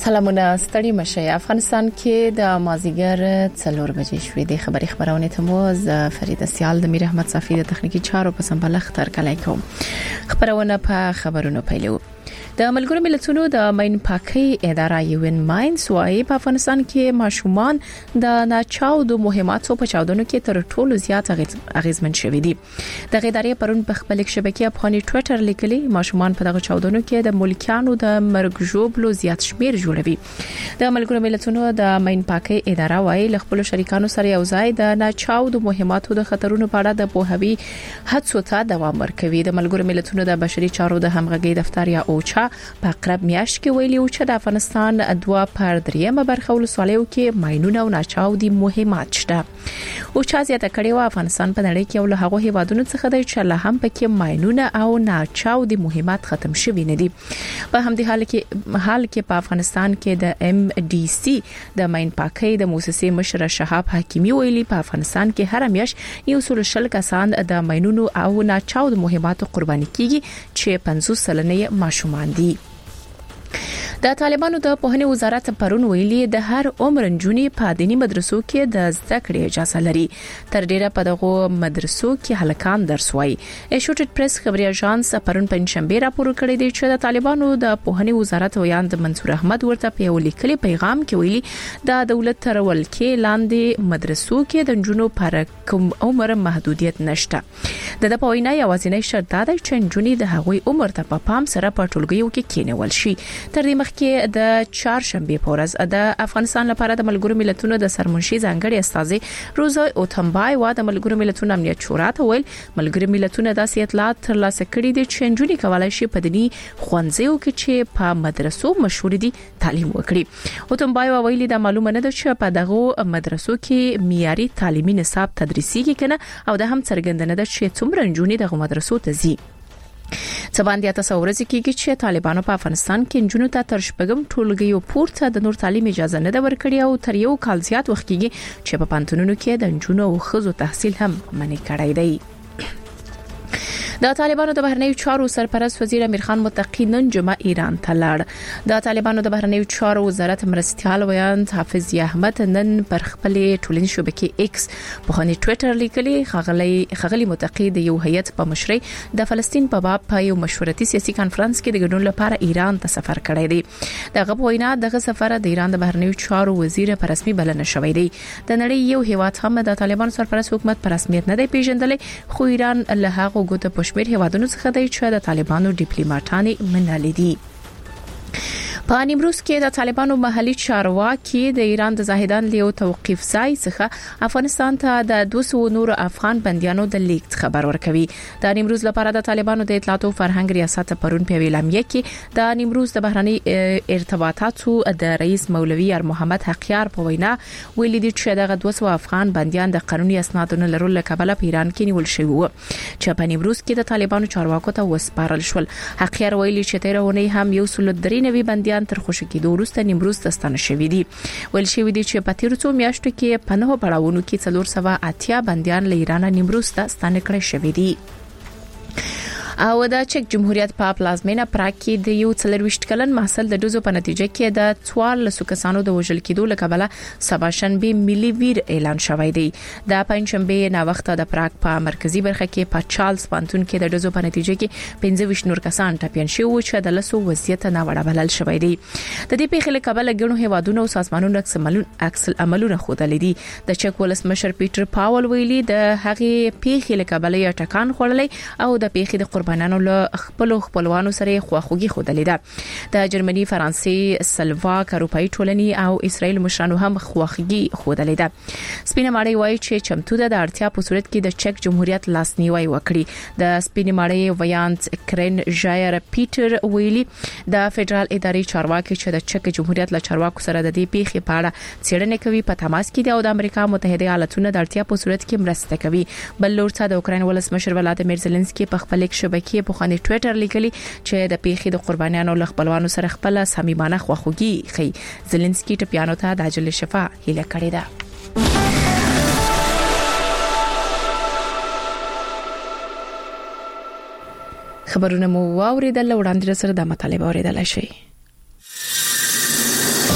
سلامونه ستړي مشه. افغانستان کې د مازیګر 4 بجې شوې د خبرونه ته مو ز فرید سیال د میر احمد صافی د تخنیکی چارو په سمبلخ تر کلای کوم. خبرونه په خبرونو پیلو. د ملګرو ملتونو د ماین پاکي اداره یوین ماینز وايي په افغانستان کې ماشومان د ناچاودو مهماتو په چاودنو کې تر ټولو زیات اغیزمن شوي دي. د ادارې پرون په خپل شبکې افغاني ټوئیټر لیکلي ماشومان په دغه چاودنو کې د ملکیانو د مرګ ژوبلو زیات شمیر جوړوي. د ملګرو ملتونو د ماین پاکي اداره وايي له خپل شریکانو سره یو ځای د ناچاودو مهماتو د خطرونو په اړه د پوهاوي هڅو ته دوام ورکوي. د ملګرو ملتونو د بشري چارو د همغږي دفتر یا اوچا په قرب میاشت کې ویلي و چې د افغانستان 2/3 برخه ولسوالیو کې ماینونه او ناچاودي مهمات شته. او چا زیاته کړي و افغانستان په نړۍ کې یو له هغه هیوادونو څخه دی چې له هم پکې ماینونه او ناچاودي مهمات ختم شوي نه دي. په همدې حال کې په افغانستان کې د MDC د ماین پاکي د موسسې مشر شهاب حکیمی ویلي په افغانستان کې هر میاشت یو سل شل کسان د ماینونو او ناچاودي مهماتو قرباني کیږي چې 50 سلنه ماشومان دي. د طالبانو د پوهنې وزارت پرون ویلي د هر عمر جنونی په دینی مدرسو کې د زده کړې اجازه لري. تر ډیره په دغه مدرسو کې هلکان درس وایي. ایشوټډ پریس خبري اژانس پرون پنځشنبه راپور کړی دی چې د طالبانو د پوهنې وزارت ویاند منصور احمد ورته په یو لیکلي پیغام کې ویلي د دولت ترول کې لاندې مدرسو کې د جنونو پر کوم عمر محدودیت نشته. د پوهنې یوازینی شرط دا دی چې جنونی د هغوی عمر ته په پام سره په ټولګیو کې کېنول شي. تر دې کې د چهارشنبه په ورځ د افغانستان لپاره د ملګرو ملتونو د سرمنشي ځانګړي استاذ روزا اوتمبای و د ملګرو ملتونو امنیت شورا ته ویل ملګرو ملتونو د اطلاعات ترلاسه کړي دي چې جنونی کولای شي په دینی خوانځو کې چې په مدرسو مشهور دي تعلیم وکړي. اوتمبای ویلي د معلومه نه ده چې په دغه مدرسو کې معیاري تعلیمي نصاب تدریسي کنه او د هم څرګندنه ده چې څومره جنونی دغه مدرسو ته ځي. څباندې تاسو ورځ کېږي چې طالبانو په افغانستان کې جنونو ته تر شپږم ټولګیو پورته د نور تعلیم اجازه نه ده ورکړې او تر یو کال زیات وخت کېږي چې په پانتونونو کې د جنونو او ښځو تحصیل هم منع کړی دی. د طالبانو د بهرنیو چارو سرپرست وزیر امیر خان متقی نن جمعه ایران ته لاړ. د طالبانو د بهرنیو چارو وزارت مرستيال ویاند حافظ احمد نن پر خپل ټولنیز شبکې ایکس په خوني ټوئیټر لیکلي خغلی متقی د یو هیئت په مشرۍ د فلسطین په باب په یو مشورتي سیاسي کانفرنس کې د ګډون لپاره ایران ته سفر کړی دی. دغه وینا دغه سفر د ایران د بهرنیو چارو وزیر په رسمي بلنه شوی دی. د نړۍ یو هیواد هم د طالبانو سرپرست حکومت په رسمیت نه دی پیژندلې خو ایران له هغه ګوته شمیر هیوادونو څخه د چې د طالبانو ډیپلوماټانی منلي دي. په نیمروز کې د طالبانو محلي چارواکي د ایران د زاهدان لیو توقيف ځای څخه افغانستان ته د 200 نور افغان بنديانو د لیک خبر ورکوي. د نیمروز لپاره د طالبانو د اطلاعات او فرهنګ ریاست پرون په ویلامیه کې د نیمروز د بهرنی ارتباطاتو د رئیس مولوی ار محمد حقیار په وینا ویلي دي چې دغه 200 افغان بنديان د قانوني اسنادونو لرلو کبله په ایران کې نیول شوی وو چې په نیمروز کې د طالبانو چارواکو ته وسپارل شول. حقیار ویلي چې تیرونه هم یو سل درې نوي بنديان تر خوشی کېدو وروسته نیمروز ته ستانه شوی دي. ویل شوی دي چې په تیر څو میاشتو کې په نوو پړاوونو کې 480 بنديان له ایران نیمروز ته ستانه کړی شوی دي. او د چک جمهوریت په پلازمینه پراګ کې د یو 24 کلن محصل د ډوزو په نتیجه کې د 14 کسانو د وژل کېدو لکبله سباشنبه ملي ویر اعلان شوی دی. د پنځشنبه نا وخت د پراګ په مرکزی برخه کې په چارلز پانتون کې د ډوزو په نتیجه کې 25 نور کسان ټپيان شوي او چې د لسو وضعیت نه وړه بلل شوی دی. د دې پیښې لکبله ګڼو هیوادونو او سازمانونو عکس العملونه خوده لیدي. د چک ولس مشر پیټر پاول ویلي د هغې پیښې لکبله یې ټکان خوړلې او د پیښې د قربانانو له خپلوانو سره خواخوږي خوده لیده. د جرمني، فرانسې، سلواک، اروپאי ټولنې او اسرائیل مشرانو هم خواخوږي خوده لیده. سپینه ماړی وایي چې چمتو ده د اړتیا په صورت کې د چک جمهوریت لاسنیوي وکړي. د سپینه ماړی ویاند کرن ژایر پیټر ویلي د فدرال ادارې چارواکي چې د چک جمهوریت له چارواکو سره د دې پیښې په اړه څېړنه کوي په تماس کې دي او د امریکا متحده ایالاتونو د اړتیا په صورت کې مرسته کوي. بل لور ته د اوکرين ولس مشر ولادیمیر زيلنسکي په خپل شبکې په خاني ټوئیټر لیکلي چې د پیښې د قربانیانو له خپلوانو سره خپل صمیمانه خواخوږي خي. زيلنسکي ټپيانو ته د عاجل شفا هیله کړې ده. خبرونه مو واوریدل وړاندې سره د مطالبه اوریدل شي.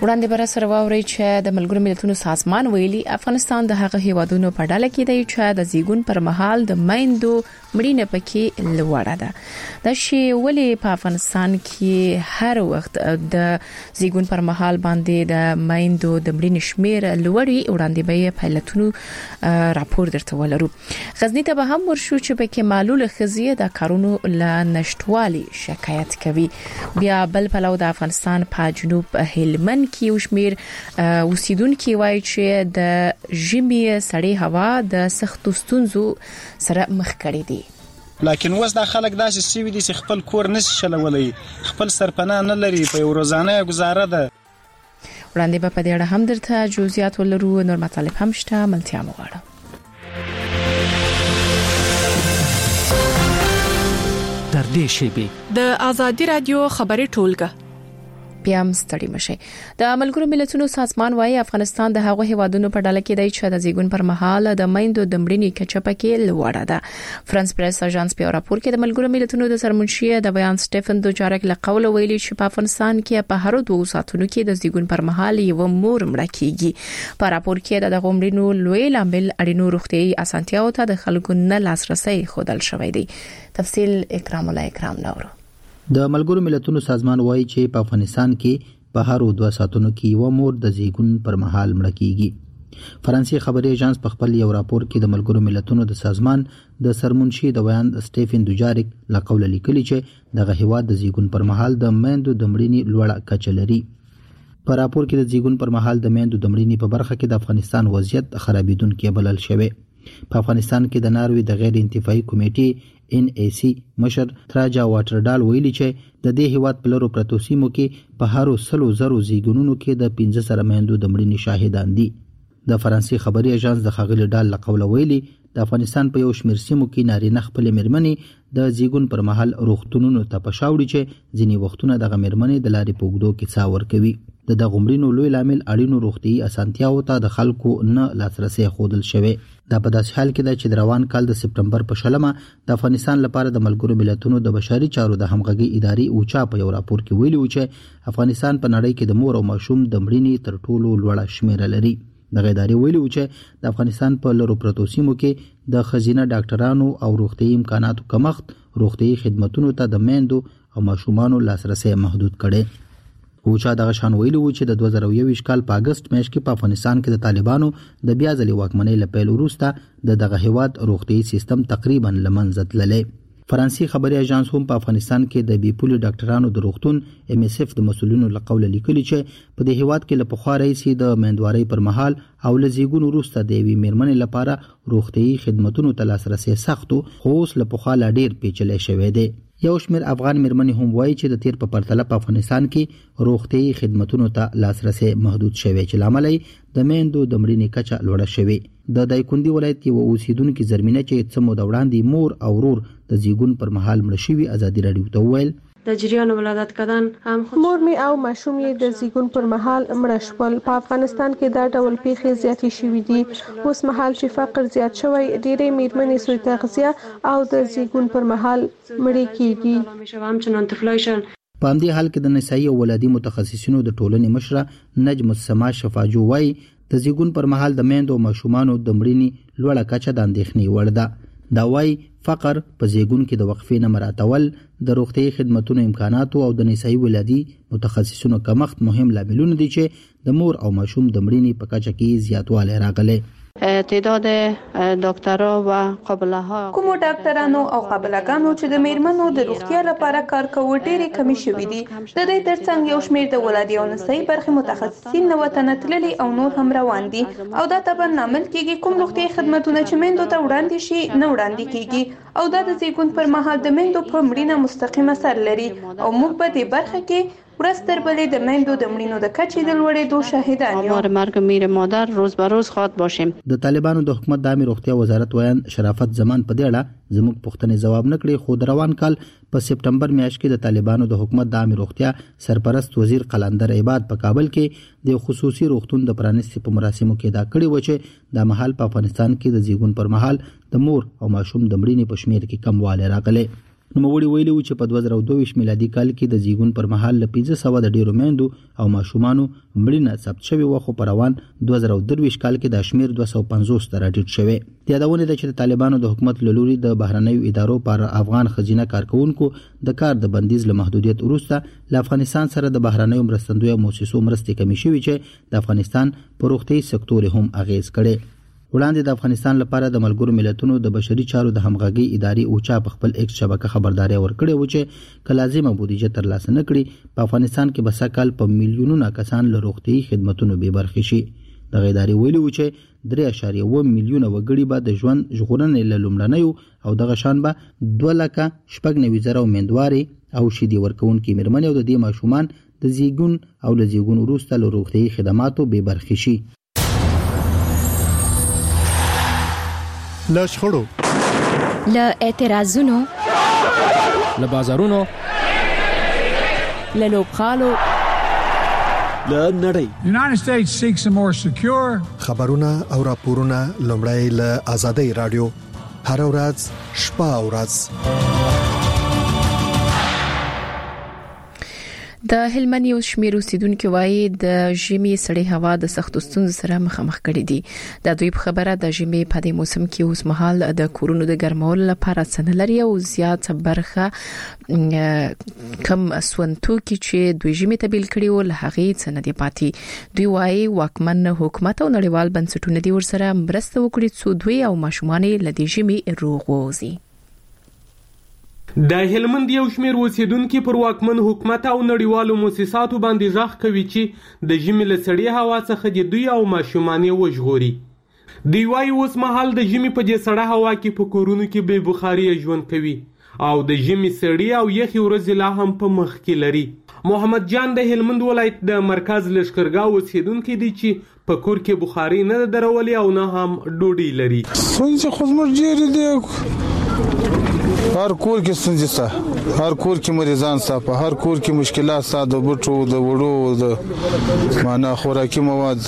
وړاندې بر سره واوري چې د ملګرو ملتونو سازمان ویلي افغانستان د هغه هیوادونو په ډله کې دی چې د زیګون پر مهال د میندو مړینه پکې لوړه ده د شی ولی په افغانستان کې هر وخت د زیګون پر مهال باندې د میندو د مړینې شمیر لوړی وړاندې به پایلټونو راپور درته ولرو غزنی ته به هم ورشو چې پکې معلول خزیه د کارونو ل نشټوالي شکایت کوي بیا بل پلو د افغانستان په جنوب هلمند کې وشمیر اوسیدونکو وایي چې د ژمي سړې هوا د سختو ستونزو سره مخ کړي دي لکن اوس د خلک داسې سوي دي چې خپل کور نشي شلولای خپل سرپناه نه لري په روزانه گزاره ده وړاندې په دې اړه هم درته جزئیات ولرو نور مطالب هم شته ملتیا مغواړم در دې شیبه د ازادي رادیو خبري ټولګه بیا هم ستړي مشي د ملګرو ملتونو سازمان وايي افغانستان د هغه هیوادونو په ډله کې دی چې د زیګون پر مهال د میندو د مړینې کچه پکې لوړه ده فرانس پریس اژانس په راپور کې د ملګرو ملتونو د سرمنشي د بیان سټيفن دوجارک له قوله ویلي چې په افغانستان کې په هر 2 ساعتونو کې د زیګون پر مهال یو مور مړه کیږي په راپور کې د غومړینو لوی لامل اړینو روغتيایي اسانتیاو ته د خلکو نه لاسرسي خودل شوی دی تفصیل اکرام الله اکرام نورو د ملګرو ملتونو سازمان وایي چې په افغانستان کې په هر 2 ساعتونو کې یو مور د زیګون پر مهال مړه کیږي فرانسې خبري اژانس په خپل یو راپور کې د ملګرو ملتونو د سازمان د سرمنشي د بیان سټيفن دوجارک له قوله لیکلي چې دغه هیواد د زیګون پر مهال د میندو د مړینې لوړه کچه لري په راپور کې د زیګون پر مهال د میندو د مړینې په برخه کې د افغانستان وضعیت خرابېدونکي بلل شوی په افغانستان کې د ناروې د غیر انتفاعي کمیټې NAC مشر تراجا واټرډال ویلي چې د دې هیواد په لورو پرتو سیمو کې په هر 100 زیګونونو کې د 15 سره میندو د مړینې شاهدان دي د فرانسې خبري اژانس د خغلی ډال له قوله ویلي د افغانستان په یو شمېر سیمو کې نارینه خپل مېرمنې د زیګون پر مهال روغتونونو ته پښاوړي چې ځینی وختونه د مېرمنې د لارې پوګدو کې څاور کوي د غومړینو لوی لامل اړینو روغتيایي اسانتیاو ته د خلکو نه لاسرسي خودل شوی دا په داسې حال کې د روان کال د سپټمبر په شلمه د افغانستان لپاره د ملګرو ملتونو د بشري چارو د همغږي ادارې اوچا په یو راپور کې ویلي و چې افغانستان په نړۍ کې د مور او ماشوم د مړینې تر ټولو لوړه شمیره لري د ادارې ویلي و چې د افغانستان په لورو پرتو سیمو کې د خزینه ډاکټرانو او روغتيایي امکاناتو کمښت روغتيایي خدماتونو ته د میندو او ماشومانو لاسرسي محدود کړي اوچا دغه شان ویلي و چې د 2021 کال په اگست میاشت کې په افغانستان کې د طالبانو د بیا ځلې واکمنۍ لپاره وروسته دغه هیواد روغتيایي سیستم تقریبا لمنځه تللی فرانسې خبري اژانس هم په افغانستان کې د بیپولي ډاکټرانو د روغتون MSF د مسولینو له قوله لیکلي چې په دې هیواد کې له پخوا راځي د مندوارۍ پر مهال او لزیګونو وروسته د وی میرمنې لپاره روغتيایي خدماتونو ته لاسرسي سختو خو اوس له پخوا لا ډیر پیچلې شوی دی یو شمېر افغان میرمنې هم وایي چې د تیر په پرتله په افغانستان کې روغتيایي خدماتونو ته لاسرسي محدود شوی چې لامل د میندو د مړینې کچه لوړه شوی د دایکندي ولایت یو اوسیدونکو زرمینه چې څه مو د وړاندې مور او ورور د زیګون پر مهال مړ شوی ازادي رادیو ته ویل در جریان ولادت کردن هم مور می او ماشوم یې د زیګون پر مهال مړ شول په افغانستان کې دا ډول پیښې زیاتې شوې دي اوس مهال چې فقر زیات شوی ډېرې میرمنې سوی تغذیه او د زیګون پر مهال مړې کیږي همچنان طفلایشان په همدې حال کې د نسایي او ولادي متخصصینو د ټولنې مشره نجم السما شفاجو وایي د زیګون پر مهال د میندو او ماشومانو د مړینې لوړه کچه د اندېښنې وړ ده دا وایي فقر په زیګون کې د وقفې نه مراتول د روغتي خدماتو امکاناتو او د نسایي ولادي متخصصینو کمښت مهم لاملونه دي چې د مور او ماشوم د مړینې په کچه کې زیاتوالی راغلی تعداد دکترها و قابله ها کوم ډاکټرانو او قابله‌ګانو چې د میرمنو د روغتیا لپاره کار کوي ډېری کمی شوې دي د دې ترڅنګ یو شمېر د ولادي او نسایي برخې متخصصین نو وطن تللي او نور هم روان دي او دا تبن عمل کیږي کوم روغتي خدماتونه چې میندو ته وړاندې شي نه وړاندې کیږي او دا د زیګون پر مهال د میندو په مړینه مستقیم اثر لري او موږ په دې برخه کې ورستر بلې د میندو د مړینو د کچې د لوړېدو شاهدان یو آمار مرگ میر مادر روز به روز خواهد باشیم د طالبانو د حکومت د عامه روغتیا وزارت ویان شرافت زمان په دې اړه زموږ پوښتنې جواب نکړي خو د روان کال په سپټمبر میاشت کې د طالبانو د حکومت د عامه روغتیا سرپرست وزیر قلندر عباد په کابل کې د خصوصي روغتون د پرانیستي په مراسمو کې دا کړی و چې د محل په افغانستان کې د زیګون پر مهال د مور او ماشوم د مړینې په شمیر کې کموالی راغلی نوموړي ویلي و چې په 2022 میلادي کال کې د زیږون پر مهال له 1500 د ډیرو میندو او ماشومانو مړینه ثبت شوې و، خو په روان 2023 کال کې د شمیر 250 ته راټیټ شوی. د یادونه ده چې د طالبانو د حکومت له لوري د بهرنیو ادارو پر افغان خزینه کارکونکو د کار د بندیز له محدودیت وروسته له افغانستان سره د بهرنیو مرستندویو مؤسسو مرستې کمې شوې چې د افغانستان په روغتي سکتور هم اغیز کړي. وړاندې د افغانستان لپاره د ملګرو ملتونو د بشري چارو د همغږي ادارې اوچا په خپل ایکس شبکه خبرداري ورکړې و چې که لازمه بودیجه ترلاسه نه کړي په افغانستان کې به سږ کال په میلیونونو کسان له روغتي خدماتو بې برخې شي. دغه ادارې ویلي و چې 3.1 میلیونه وګړي به د ژوند ژغورنې له لومړنیو او دغه شان به 2,94,000 امیندواري او شیدې ورکوونکي مېرمنې او د دې ماشومان د زیږون او له زیږون وروسته له روغتي خدماتو بې برخې شي. له شخړو، له اعتراضونو، له بازارونو، له لوبغالو، له نړۍ. United States seeks a more secure. خبرونه او راپورونه لومړی له آزادۍ رادیو هر ورځ شپه او ورځ. د هلمند یو شمېر اوسیدونکو وایي د ژمي سړې هوا د سختو ستونزو سره مخامخ کړي دي. د دوی په خبره د ژمي په دې موسم کې اوس مهال د کورونو د ګرمولو لپاره څه لري او زیات برخه کم سونتو کې چې دوی ژمي ته بیل کړي او له هغه څه نه دی پاتې. دوی وایي واکمن حکومت او نړیوال بنسټونه دي ورسره مرسته وکړي چې دوی او ماشومان له دې ژمي روغ ووځي. د هلمند یو شمېر اوسیدونکو پر واکمن حکومت او نړیوالو مؤسساتو باندې ژغ کوي چې د ژمي له سړې هوا څخه د دوی او ماشومان وژغوري. دوی وايي اوس مهال د ژمي په دې سړه هوا کې په کورونو کې بې بخاري ژوند کوي او د ژمي سړې او یخي ورځې لا هم په مخ کې لري. محمد جان د هلمند ولایت د مرکز لشکرګاه اوسیدونکو دی چې په کور کې بخاري نه درولي او نه هم ډوډۍ لري. څنګه خو زموږ ډېر دی هر کور کې ستونزې سته، هر کور کې مریضان سته، په هر کور کې مشکلات سته، د بوټو د وړو د معنا خوراکي مواد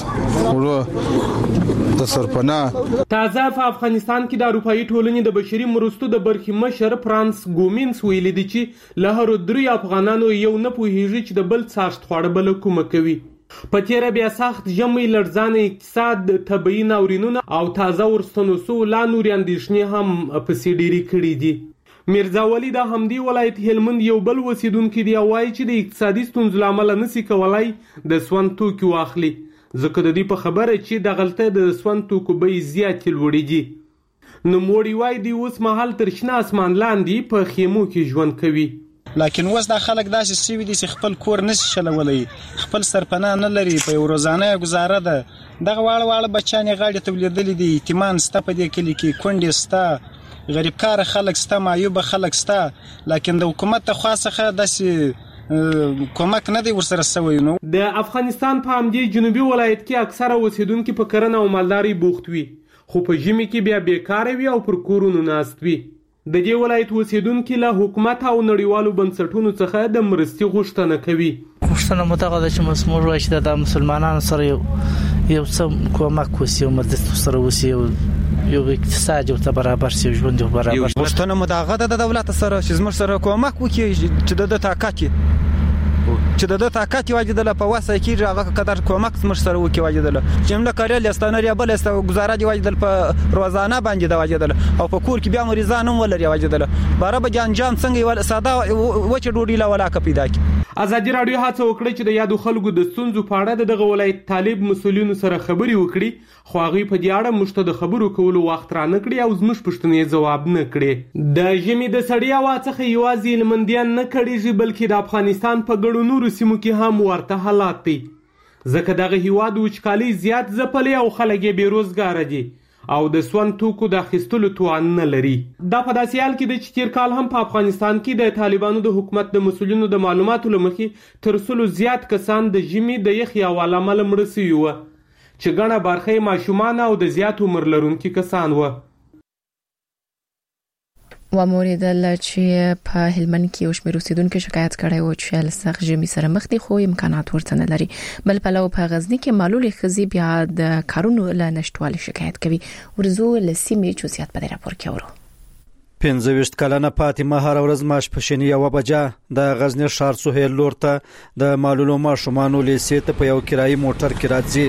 وړو د سرپناه. تازه په افغانستان کې د اروپאי ټولنې د بشري مرستو د برخې مشر فرانس ګومینس ویلي دی چې له هر درې افغانانو یو نه پوهیږي چې د بل څاشت خوړه بل کومه کوي. په تیره بیا سخت ژمي لړزانه اقتصاد، طبيعي ناورینونه او تازه ورستنو سو لا نور اندېښنې هم په سیډيري کړې دي. میرزا ولی د همدې ولایت هلمند یو بل اوسیدونکو دی وایي چې د اقتصادي ستونزو لامل نشي کولای د سون توکو واخلي، ځکه د دې په خبره چې د غلطه د سون توکو به زیات لوړې دي. نو موړي وایي دی اوس مهال تر شنه اسمان لاندې په خیمو کې ژوند کوي. لکن اوس د خلک داسې سوي دي چې خپل کور نشي چلولی، خپل سرپناه نه لري، په یو روزانه گزاره ده. دغه واړه بچان یې غاړې ته ولیدلي دي، یتیمان سته په دې کلي کې، کونډې سته، غریب کار خلک سته، معیوب خلک سته، لکن د حکومت ته خاصه داسې کومک نه دی ورسره شوی. نو د افغانستان په همدې جنوبي ولایت کې اکثره اوسیدونکو په کرنه او مالداري بوخت وي، خو په ژمي کې بیا بیکاره وي او پر کورونو ناست وي. د دې ولایت اوسیدونکو له حکومت او نړیوالو بنسټونو څخه د مرستې غوښتنه کوي. غوښتنه متغاده چې مسمور وایي چې د مسلمانانو سره یو څه کومک وسی او مرسته سره وسی یو اقتصاد او برابر شي ژوند او برابر. غوښتنه متغاده د دولت سره چې زموږ سره کومک وکړي چې د طاقت واجدله په واسه کې هغه قدر کومک زموږ سره وکړي واجدله جمله کاري لستانه یا بل است گزاره دی واجدل په روزانه باندې دا واجدله او په کور کې بیا مریضان هم ولري واجدله برابر جان څنګه ول ساده وچ ډوډۍ لا ولا کپیدا کی. ازادي رادیو هڅه وکړه چې د یادو خلکو د ستونزو په اړه دغه ولایت طالب مسولینو سره خبري وکړي، خو هغه په دې اړه مشته د خبرو کولو وخت را نه کړی او زموږ پښتنې جواب نه کړي. د ژمي د سړیا واڅخه یوازې لمندیان نه کړي بلکې د افغانستان په ګڼو نورو سیمو کې هم ورته حالات دي، ځکه دغه هیواد وچکالي زیات ځپلې او خلک یې بیروزګار دي او د سون توکو د اخیستلو توان نه لري. دا په داسې حال کې د چې تیر کال هم په افغانستان کې د طالبانو د حکومت د مسولینو د معلوماتو له مخې تر سلو زیات کسان د ژمي د یخ یا واله عمل مړه شوي وو، چې ګڼه برخه یې ماشومان او د زیات عمر لرونکي کسان وو. وموریدل چې په هلمند کې یو شمېر اوسیدونکو شکایت کړی و چې له سخت ژمي سره مخ دي خو امکانات ورته نه لري. بل پلو په غزني کې معلولې ښځې بیا د کارونو له نشټوالي شکایت کوي. ورزو له سیمې جزئیات په دې راپور کې اورو. 15 کلنه فاطمه هر ورځ ماسپښین 1 بجه د غزنی ښار سهیل لور ته د معلولو ماشومانو لیسې ته په یو کرایي موټر کې راځي.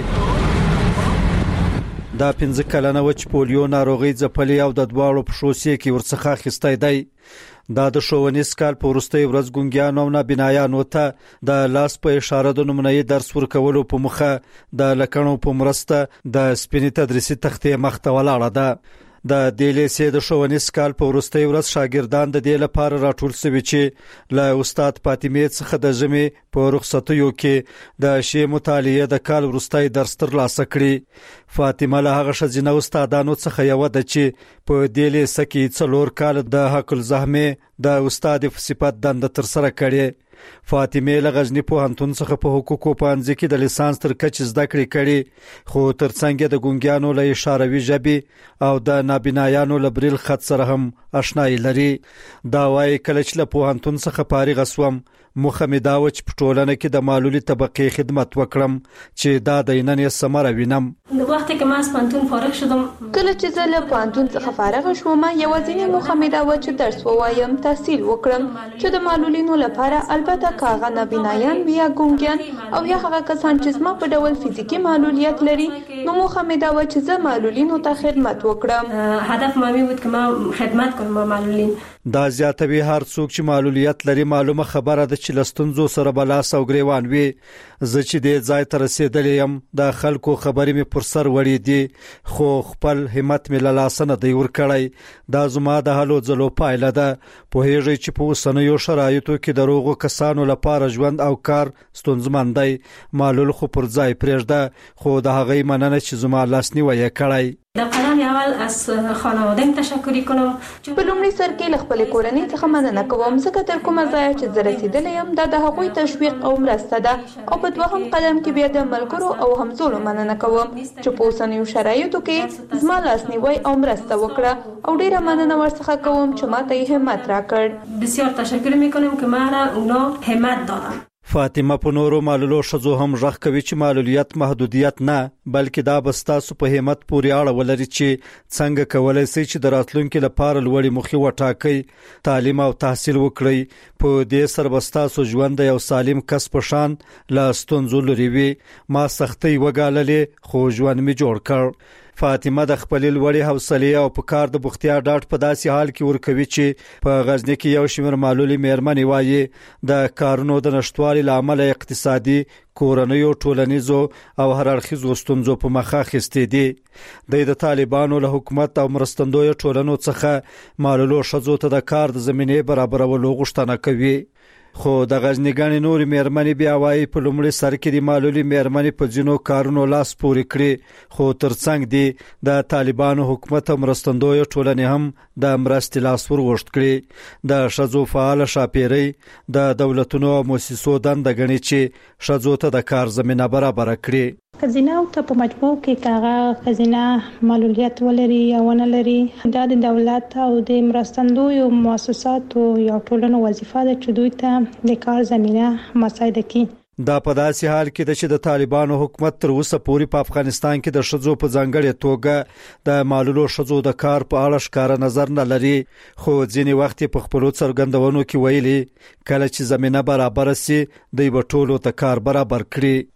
دا 15 کلنه وچ پولیو ناروغي ځپلې او د دواړو پښو سیکي ورڅخه اخیستی دی. دا د ښوونیز کال په وروستۍ ورځ ګونګیانو او نابینایانو ته د لاس په اشاره د نمونهي درس ورکولو په مخه د لکڼو په مرسته د سپینې تدریسي تختې مخته ولاړه ده. د دې لیسې د ښوونیز کال په وروستۍ ورځ شاګردان د دې لپاره راټول شوي چې له استاد فاطمه څخه د ژمي په رخصتیو کې د شی مطالعه د کال وروستۍ درس ترلاسه کړي. فاطمه له هغه ښځینه استادانو څخه یو ده چې په دې لیسې کې 4 کال د حق الزحمه د استاد په صفت دنده تر سره کړي. فاطمه له غزنی پوهنتون څخه په حقوقو پوهنځي کې د لیسانس تر کچې زده کړې کړي، خو ترڅنګ د ګونګیانو له اشاروي ژبې او د نابینایانو له بریل خط سره هم آشنایي لري. دا وايي کله چې له پوهنتون څخه فارغ شوم مخه مې دا و چې په ټولنه کې د معلولي طبقې خدمت وکړم چې دا د نن یې ثمره وینم. د وخت کې ما پوهنتون فارغ شدم، کله چې زه له پوهنتون څخه فارغ شوم یوازینی موخه مې دا و چې درس ووایم، تحصیل وکړم چې د معلولینو لپاره البته کاغه نابینایان یا ګونګیان او یا هغه کسان چې زما په ډول فزیکی معلولیت لري، نو موخه مې دا و چې زه معلولینو ته خدمت وکړم. هدف ما وي چې ما خدمت کوم معلولین. دا زیاتوي هر څوک چې معلولیت لري معلومه خبره ده چې لستونزو سره بلاس او ګریوان وي. زه چې دې ځای ته رسیدلې یم د خلکو خبرې مې پر سر وړې دي، خو خپل همت مې له لاسه نه دی ورکړی. دا زما د هلو ځلو پایله ده. پوهېږئ چې په اوسنیو شرایطو کې د روغو کسانو لپاره ژوند او کار ستونزمن دی. معلول خو پر ځای پرېږده، خو د هغې مننه چې زما لاسنیوی یې کړی. د قدم اول از خانواده‌ام تشکر کنم. په لومړي سر کې له خپل کورنۍ څخه مننه کوم ځکه تر کومه ځای چې زه رسیدلې یم دا د هغوی تشویق او مرسته ده، او په دوهم قدم کې بیا د ملګرو او همزولو مننه کوم چې په اوسنیو شرایطو کې زما لاسنیوی او مرسته وکړه، او ډیره مننه ورڅخه کوم چې ماته یې همت راکړ. بسیار تشکر میکنم که ما را اونا همت دادن. فاطمه په نورو معلولو ښځو هم غږ کوي چې معلولیت محدودیت نه بلکې دا بس تاسو په همت پورې اړه ولري چې څنګه کولای شئ چې د راتلونکي لپاره لوړې موخې وټاکئ، تعلیم او تحصیل وکړئ. په دې سره بس تاسو ژوند یو سالم کس په شان له ستونزو لري وي. ما سختۍ وګاللې خو ژوند می جوړ کړ. فاطمه د خپل لوړې حوصله او په کار د بوختیا ډاټ په داسې حال کې ورکوي چې په غزنی کې یو شمېر معلولي مېرمنې وایي د کارونو د نشټوالي لامل اقتصادي، کورنیو، ټولنیزو او هر اړخیزو ستونزو په مخه اخیستې دي. د طالبانو له حکومت او مرستندوی ټولنو څخه معلولو ښځو ته د کار د زمینې برابرولو غوښتنه کوي. خو د غزنیګانې نور مېرمنې بیا وایي په لومړي سر کې د معلولي مېرمنې په ځینو کارونو لاس پورې کړي، خو ترڅنګ دي د طالبانو حکومت او مرستندوی ټولنې هم د مرستې لاس ورغوښت کړي. د ښځو فعال شاپیرۍ د دولتونو او مؤسسو دنده ګڼي چې ښځو ته د کار زمینه برابر کړي. ښځینه ته په مجموع کې کاغه ښځینه معلولیت ولري یا ونه لري، دا د دولت او د مرستندویو مؤسساتو یا ټولنو وظیفه ده چې دوی ته د کار زمینه مساعده کړي. دا په داسې حال کې ده چې د طالبانو حکومت تر اوسه پورې په افغانستان کې د ښځو په ځانګړې توګه د معلولو ښځو د کار په اړه ښکاره نظر نه لري، خو ځینې وخت په خپلو څرګندونو کې ویلي کله چې زمینه برابر شي دوی به ټولو ته کار برابر کړي.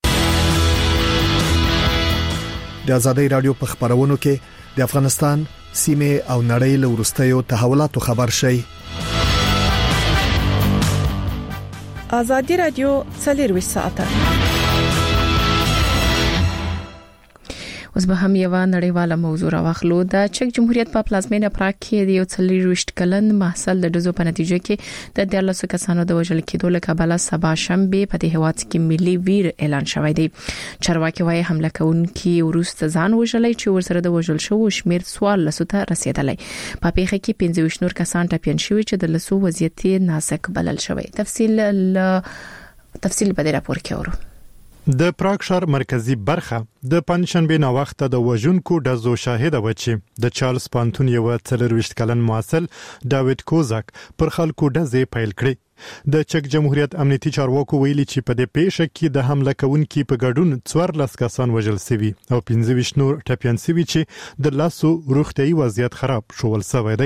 د آزادۍ رادیو په خبرونو کې د افغانستان سیمه او نړۍ له وروستیو تحولاتو خبر شي. آزادۍ رادیو 24 ساعته. اوس به هم یو نړیواله موضوع راوخلو. د چک جمهوریت په پلازمینه پراګ کې د یو 23 کلن محصل د دزو په نتیجه کې د 13 کسانو د وژل کېدو له کبله سبا شنبه په دې هواد کې ملي ویر اعلان شوی دی. چارواکي وايي حمله کوونکي ورسته ځان وژلای چې ورسره د وژل شو شمیر سوال لسوته رسیدلی. په پیښه کې 25 نور کسان ټپيان شوي چې د لسو وضعیت نازک بلل شوی. تفصیل په دې راپور کې اورو. د پراګ ښار مرکزی برخه د پنځشنبه نا وخت د وژونکو ډزو شاهد و چې د چارلز پانتون یو 23 کلن محصل ډاوید کوزاک پر خلکو ډزې پیل کړې. د چک جمهوریت امنیتي چارواکو ویلي چې په دې پیښه کې د حمله کوونکو په ګډون 14 کسان وژل شوي او 25 نور ټپيان شوي چې د لاسو روغتيایي وضعیت خراب شول شوی دی.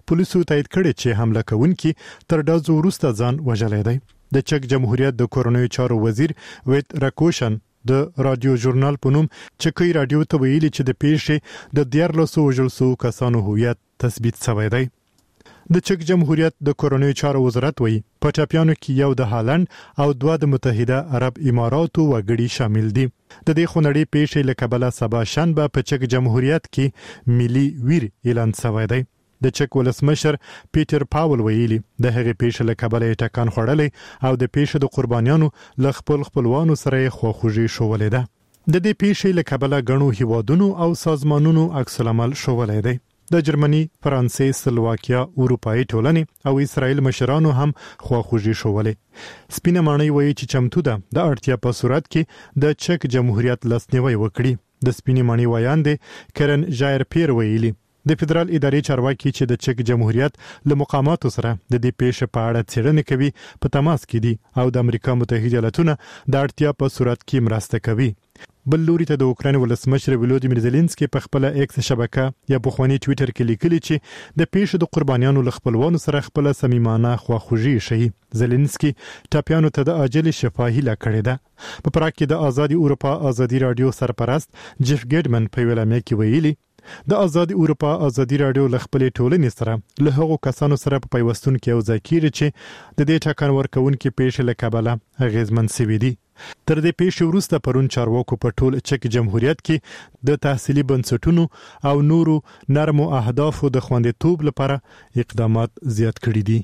پولیسو تایید کړي چې حمله کوونکي تر ډزو وروسته ځان وژلی دی. د چک جمهوریت د کورونوي چارو وزیر ویت راکوشن د رادیو ژورنال په نوم چکی رادیو ته ویلي چې د پیښې د 14 وژل شوو کسانو هویت تثبیت شوی دی. د چک جمهوریت د کورونوي چارو وزارت وایي په ټاپیانو کې یو د هالند او 2 د متحده عرب اماراتو وګړي شامل دي. د دې خونړۍ پیښې له کبله سبا شنبه په چک جمهوریت کې ملي ویر اعلان شوی دی. د چک ولسمشر پیټر پاول ویلي د هغې پیښې له کبله یې ټکان خوړلی او د پیښې د قربانیانو له خپلوانو سره یې خواخوږي ښوولې ده. د دې پیښې له کبله ګڼو هیوادونو او سازمانونو عکس العمل ښوولی دی. د جرمني، فرانسې، سلواکیا، اروپایي ټولنې او اسرائیل مشرانو هم خواخوږي ښوولې. سپینه ماڼۍ وایي چې چمتو ده د اړتیا په صورت کې د چک جمهوریت لاسنیوی وکړي. د سپینې ماڼۍ وایاندې کرن ژایر پیر ویلي د فدرال ادارې چارواکي چې د چک جمهوریت له مقاماتو سره د دې پیښې په اړه څېړنې کوي په تماس کې دي او د امریکا متحده ایالاتونو د اړتیا په صورت کې مرسته کوي. بل لوري ته د اوکراین ولسمشر ولودیمیر زيلنسکي په خپل ایکس شبکه یا په خواني ټوئیټر کې لیکلي چې د پیښې د قربانیانو له خپلوانو سره خپل صمیمانه خواخوږي شي. زيلنسکي ټاپیانو ته د عاجل شفاهي لکړه ده. په پراګ کې د آزادي اروپا آزادي رادیو سرپرست جيف ګیډمن په ویلامه کې ویلي د آزادي اروپا آزادي رادیو له خپلې ټولنې سره له هغو کسانو سره په پیوستون کې یو ځای کیږي چې د دې ټاکن ورکوونکو پیښې له کبله اغیزمن شوي دي. تر دې پیښې وروسته پرون چارواکو په ټول چک جمهوریت کې د تحصیلي بنسټونو او نورو نرمو اهدافو د خوندیتوب لپاره اقدامات زیات کړي دي.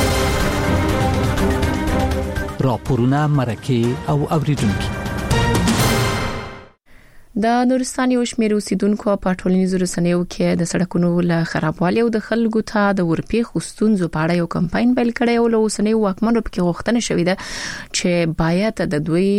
راپورونه مرکه او اوریدونکو د نورستان یو شمېر اوسیدونکو په ټولنیزو رسنیو کې د سړکونو له خرابوالي او د خلکو ته د ورپېښو ستونزو په اړه یو کمپاین پیل کړی او له اوسنیو واکمنو پکې غوښتنه شوې ده چې باید د دوی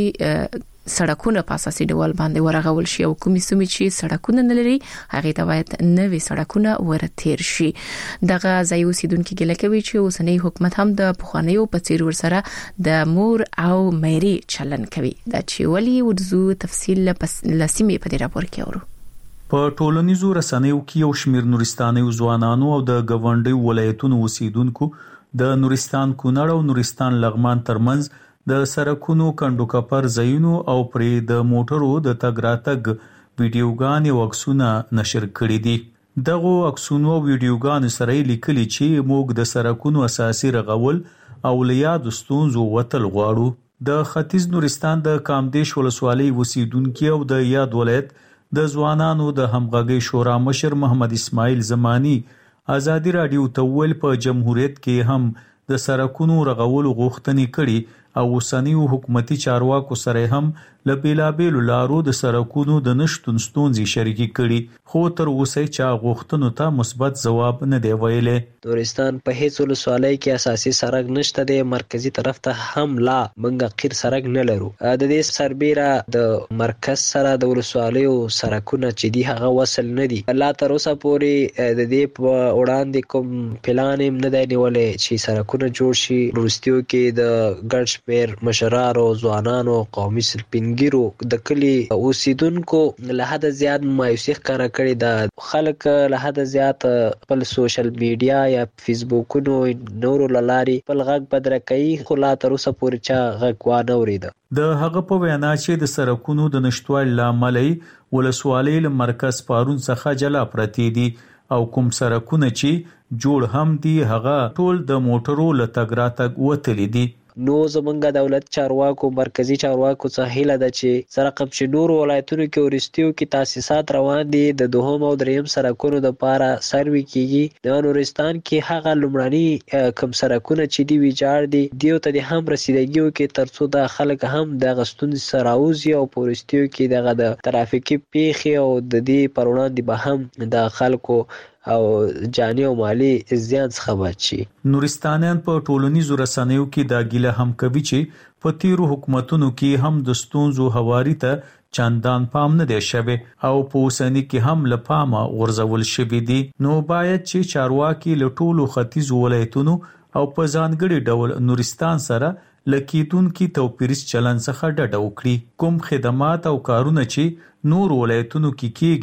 سړکونه په اساسي ډول باندې ورغول شي او کومې سیمې چې سړکونه نه لري هغه ته باید نوې سړکونه ورتیر شي. دغه ځای اوسیدونکو ګله کوي چې اوسنی حکومت هم د پخوانیو په څیر ورسره د مور او مېری چلن کوي. دا چې ولي ورزو تفصیل لسیمې په دې راپور کې اورو. په ټولنیزو رسنیو کې یو شمېر نورستاني ځوانانو او د ګاونډي ولایتونو اوسیدونکو د نورستان کونړ او نورستان لغمان ترمنځ د سرکونو کندوکپر ځایونو او پرې د موټرو د تګ راتګ ویډیوګانې او عکسونه نشر کړي دي. دغه عکسونو او ویډیوګانو سره لیکلي چې موږ د سرکونو اساسي رغول او لیاد ستونزو وتل غواړو. د ختیځ نورستان د کامدیش ولسوالۍ اوسیدونکو او د یاد ولایت د ځوانانو د همغږي شورا مشر محمد اسماعیل زمانی آزادي رادیو ته ویل په جمهوریت کې هم د سرکونو رغول غوښتنې کړي او اوسنیو حکومتي چارواکو سره هم له بیلابیلو لارو د سرکونو د نشټون ستونزې شریکي کړي خو تر اوسه چا غوښتنو ته مثبت ځواب نه دی ویلي. نورستان په هیڅ ولسوالۍ کې اساسي سړک نشته دی. مرکزی طرف ته هم لا منګه قیر سړک نه لرو. د دې سربېره د مرکز سره د ولسوالیو سړکونه چې دی هغه وصل نه دي. لا تر اوسه پورې د دې په وړاندې کوم پلان هم نه دی نیولې چې سړکونه جوړ شي. ورستیو کې د ګډ شمېر مشرانو ځوانانو قومي سلپینګیرو د کلی اوسیدونکو له حد زیات مایوسي ښکاره کړې ده. خلک له حد زیات خپل سوشل میډیا یا فیسبوکونو نورو لارې خپل غږ بدره کوي خو لا تر اوسه پورې چا غږ وانه اورېده. د هغه په وینا چې د سرکونو د نشټوالي لامل ولسوالۍ له مرکز پارون څخه جلا پرتی دي او کوم سرکونه چې جوړ هم دي هغه ټول د موټرو له تګ راتګ وتلي دي. نو زمونږ دولت چارواکو مرکزی چارواکو څخه هیله ده چې سره کوم چې نور ولایتونو کې ورستیو کې تاسیسات روان دي د دوهم او دریم سرکونو د پاره سروي کیږي. د نورستان کې هغه لومړني کوم سرکونه چې دی ویجاړ دي دیو ته هم رسیدګیو کې ترڅو د خلک هم د غستون سراوزي او پورستیو کې دغه د ترافیکي پیښې او د دې پر وړاندې به هم د خلکو او جانی او مالی زیان څخه بچي. نورستانیان په ټولنیزو رسنیو کې دا ګیله هم کوي چې په تیرو حکومتونو کې هم د ستونزو هواري ته چندان پام نه دی شوی او په اوسني کې هم له پامه غورځول شوی دي. نو باید چې چارواکي له ټولو ختیځو ولایتونو او په ځانګړي ډول نورستان سره لکیدونکو توپیریز چلن څخه ډډه وکړي. کوم خدمات او کارونه چې نور ولایتونو کې کیږي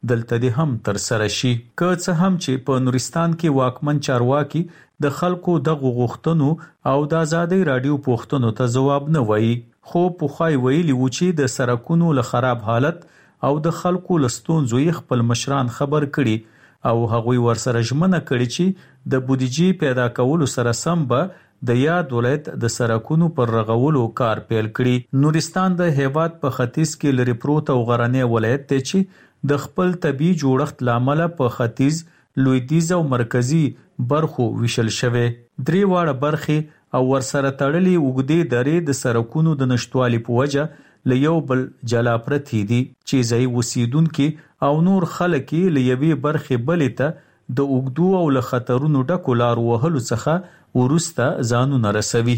دلته د هم تر سره شي. که څه هم چې په نورستان کې واکمن چارواکي د خلکو د غوښتنو او د آزادۍ رادیو پوښتنو ته جواب نه وایي، خو پخوای ویلي و چې د سړکونو له خراب حالت او د خلکو له ستونزو یې خپل مشران خبر کړي او هغوی ورسره ژمنه کړي چې د بودیجې پیدا کولو سره سم به د یاد ولایت د سړکونو پر رغولو کار پیل کړي. نورستان د هیواد په ختیځ کې لري پروت او غرنی ولایت دی چې د خپل طبي جوړښت لامل په ختیځ، لویدیځ او مرکزی برخو ویشل شوی. درې واړه برخې او ورسره تړلي اوږدې درې د سړکونو د نشټوالي په وجه له یو بل جلا پرتې دي چې ځای اوسیدونکي او نور خلک له یوې برخې بلې ته د اوږدو او له خطرونو ډکو لارو وهلو څخه ورسته ځانونه رسوي.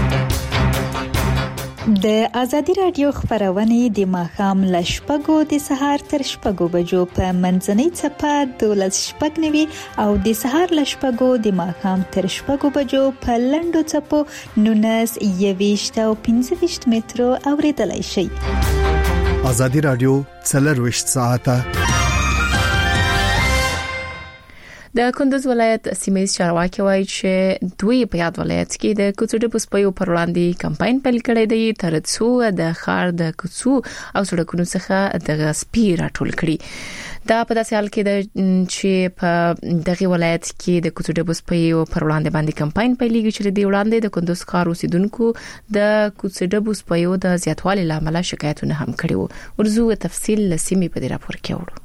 د ازادي رادیو خبرونه د ماښام ل 8:00 د سهار تر 8:00 بجو په منځنۍ چپه 12:09 او د سهار ل 8:00 د ماښام تر 8:00 بجو په لنډو چپو 19 او 15 مترو اوریدلای شي. ازادي رادیو 24 ساعته د کندوز ولایت سیمه چارواکي وایي چې دوی په یاد ولایت کې د کوڅو د پسپیو پر وړاندې کمپاین پیل کړی دی ترڅو د ښار د کوڅو او سړکونو څخه د غسپی راټول کړي. دا په داسې حال کې ده چې په دغه ولایت کې د کوڅو د پسپیو پر وړاندې باندې کمپاین پیلېږي چې د وړاندې د کندوز ښار اوسیدونکو د کوڅو د پسپیو د زیاتوالي لامل شکایتونه هم کړي وو. ورزو تفصیل لسیمې په دې راپور کې وړو.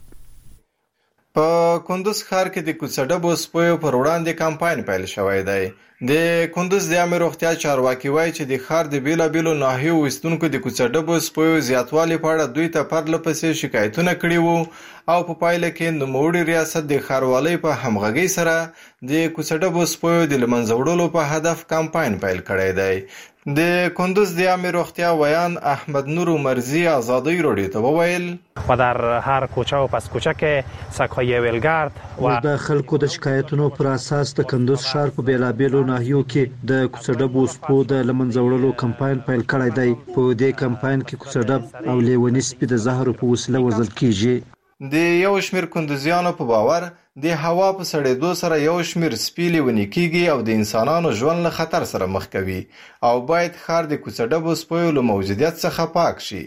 په کندوز ښار کې د کوڅډبو سپیو پر وړاندې کمپاین پیل شوی دی. د کندوز د عامه روغتیا چارواکي وایي چې د ښار د بیلابیلو ناحیو اوسیدونکو د کوڅډبو سپیو زیاتوالي په اړه دوی ته پرله پسې شکایتونه کړي وو او په پایله کې نوموړي ریاست د ښاروالۍ په همغږۍ سره د کوڅډبو سپیو د لمنځه وړلو په هدف کمپاین پیل کړی دی. د کندوز د عامه روغتیا ویان احمد نور مرزی آزادی رادیو ته وویل و در هر کوچه و پس کوچه که سگ‌های ولگرد و د خلکو د شکایتونو پر اساس د کندوز ښار په بیلابیلو ناحیو کې د کوڅډبو سپو د لمنځه وړلو کمپاین پیل کړی دی. په دې کمپاین کې کوڅډب او لیونی سپي د زهرو په وسیله وژل کیږي. د یو شمېر کندوزیانو په باور د هوا په سړېدو سره یو شمېر سپي لیوني کیږي او د انسانانو ژوند له خطر سره مخ کوي او باید ښار د کوڅډبو سپیو له موجودیت څخه پاک شي.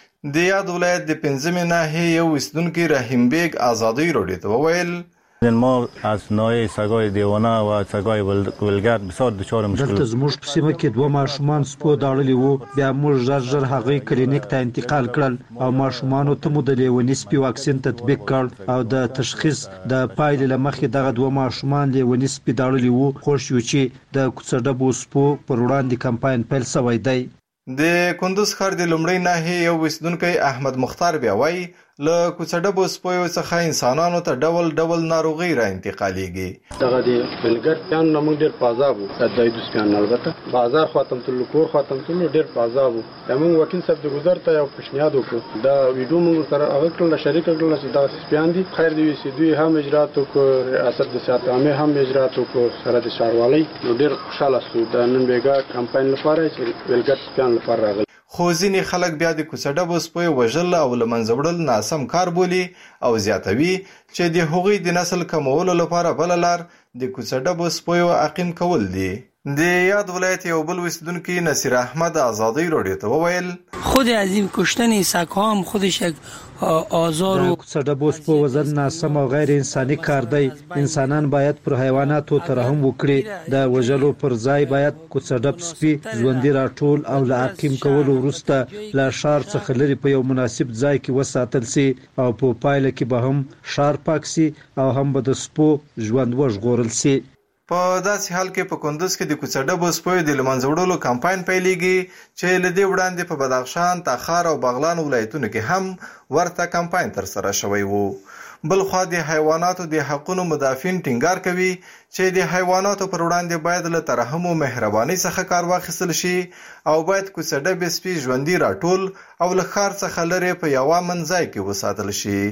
د یاد ولایت د 5مې ناحیې یو اوسیدونکی رحیم بیگ آزادی رادیو ته وویل ما از نوع سگای دیوانه و سگای ولگرد بسیار دچار مشکل. دلته زموږ په سیمه کې 2 ماشومان سپو داړلي وو، بیا موږ ژر هغه کلینیک ته انتقال کړل او ماشومانو ته مو د لیونی سپي واکسین تطبیق کړ او د تشخیص د پایلې لمخې دغه 2 ماشومان لیونی سپي داړلي وو. خوش یو چې د کوڅډبو سپو پر وړاندې کمپاین پیل شوی دی. د کندوز ښار د لومړۍ ناحیې یو اوسیدونکی احمد مختار بیا وایي له کوڅډبو سپیو څخه انسانانو ته ډول ډول ناروغي را انتقالېږي. دغه د ولګر پیان نوم ډېر پازاب وو، د دایدوس پیان البته بازار خاتم تل کور خاتم تل ډېر پازاب وو. موږ وکیل صاحب د گذر ته یو پښنیاد وکړو، دا ویډیو موږ سره هغه کړل شریک کړل چې دا سپیان دي خیر دی وي دوی هم اجرات وکړو، ریاست د صحت عامه هم اجرات وکړو سره د شاروالۍ نو ډېر خوشاله شو د نن بیګا کمپاین لپاره چې ولګر پیان لپاره راغلی. خو ځینې خلک بیا د کوڅډبو سپیو وژل او له منځه وړل ناسم کار بولي او زیاتوي چې د هغوی د نسل کمولو لپاره بله لار د کوڅډبو سپیو عقیم کول دي. د یاد ولایت یو بل اوسیدونکی نصیر احمد آزادی رادیو ته وویل خود از این کشتن سگ‌ها هم خودش یک آزار و کوڅډبو سپو وژل ناسم او غیر انساني کار دی. انسانان باید پر حیواناتو ترحم وکړي. د وژلو پر ځای باید کوڅډب سپي ژوندي راټول او له عقیم کولو وروسته له ښار څخه لرې په یو مناسب ځای کې وساتل سي او په پایله کې به هم ښار پاک سي او هم به د سپو ژوند وژغورل سي. په داسې حال کې په کندوز کې د کوڅډبو سپیو د لمنځه وړلو کمپاین پیلېږي چې له دې وړاندې په بدخشان، تخار او بغلان ولایتونو کې هم ورته کمپاین ترسره شوی وو. بلخوا د حیواناتو د حقونو مدافعین ټینګار کوي چې د حیواناتو پر وړاندې باید له ترحم او مهربانۍ څخه کار واخیستل شي او باید کوڅډبې سپي ژوندي راټول او له ښار څخه لرې په یوه امن ځای کې وساتل شي.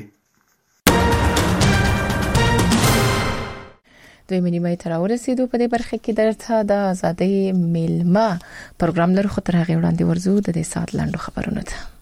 دوی منیمه تر ورسېدو په دې برخه کې درته د ازادۍ میلمه پروګرام لرو، خو تر هغه وړاندې ورزو د دې سات لاندو خبرونه ته.